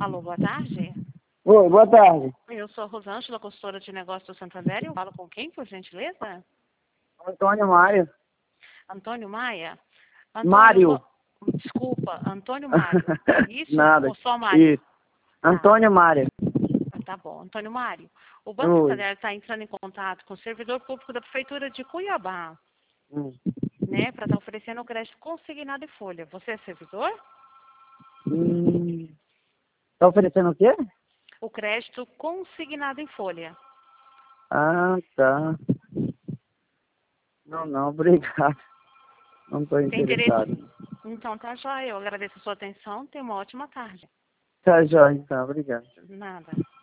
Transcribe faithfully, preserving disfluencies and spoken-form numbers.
Alô, boa tarde. Oi, boa tarde. Eu sou a Rosângela, consultora de negócios do Santander. Eu falo com quem, por gentileza? Antônio Mário. Antônio Maia? Antônio, Mário. vo- Desculpa, Antônio Mário. Isso? Nada. Ou só Mário? Isso. Antônio Mário. Ah, tá bom. Antônio Mário. O Banco Oi. Santander está entrando em contato com o servidor público da Prefeitura de Cuiabá, Hum. né, para estar oferecendo o crédito consignado em folha. Você é servidor? Hum. Tá oferecendo o quê? O crédito consignado em folha. Ah, tá. Não, não, obrigado. Não estou Tem interesse? interessado. Então tá jóia. Eu agradeço a sua atenção. Tenha uma ótima tarde. Tá jóia, então, obrigado. Nada.